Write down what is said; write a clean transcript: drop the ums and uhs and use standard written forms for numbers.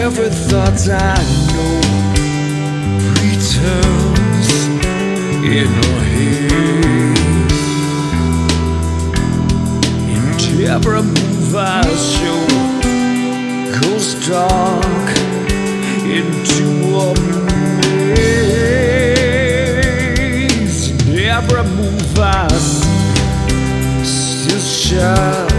every thought I know returns in her head. And every move I show goes dark into a maze. And every move I see still shines